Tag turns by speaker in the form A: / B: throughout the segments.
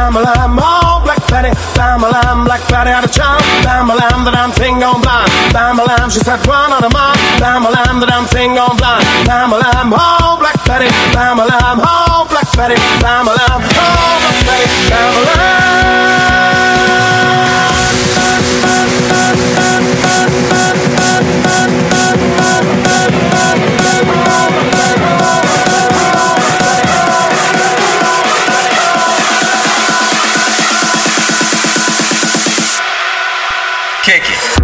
A: bam, oh, Black Betty, bam, Black Betty out of charm, bam, the damn thing gone blind, bam, she said run out of mine, bam, the damn thing gone blind, bam, oh, Black Betty, bam, oh, Black Betty, bam, oh, Black Betty, bam,
B: Kick it.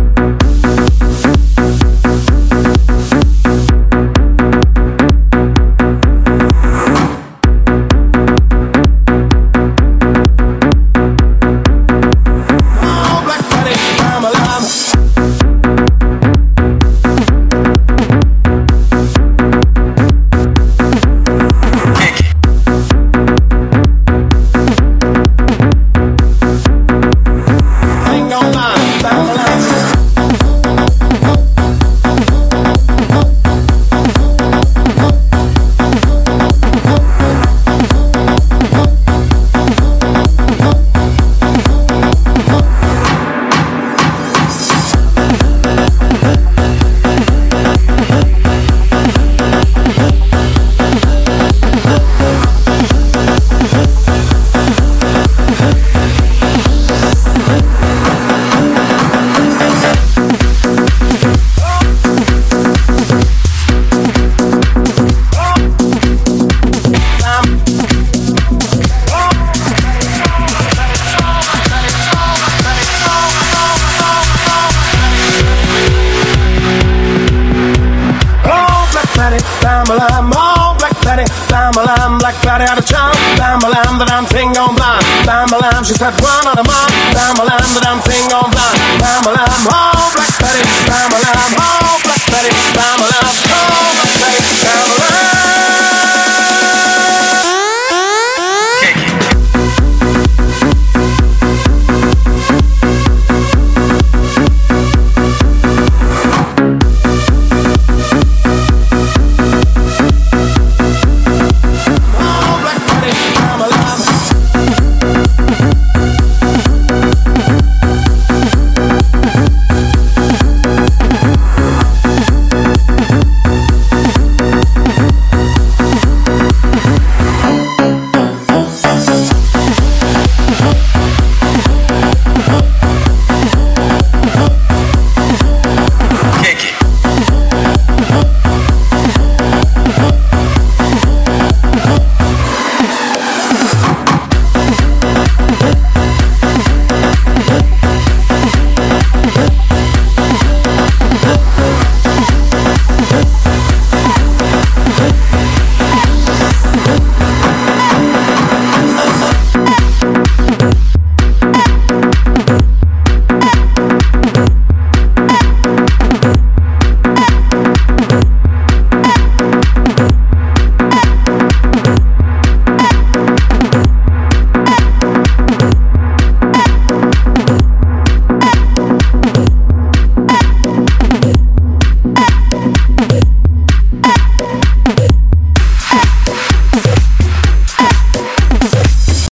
B: Oh, Black Betty, bam, Black Betty out of charm, bam, the damn thing gone blind, bam, she said run out of mine, bam, the damn thing gone blind, bam, oh, Black Betty, bam, oh, Black Betty, bam, oh, Black Betty, bam,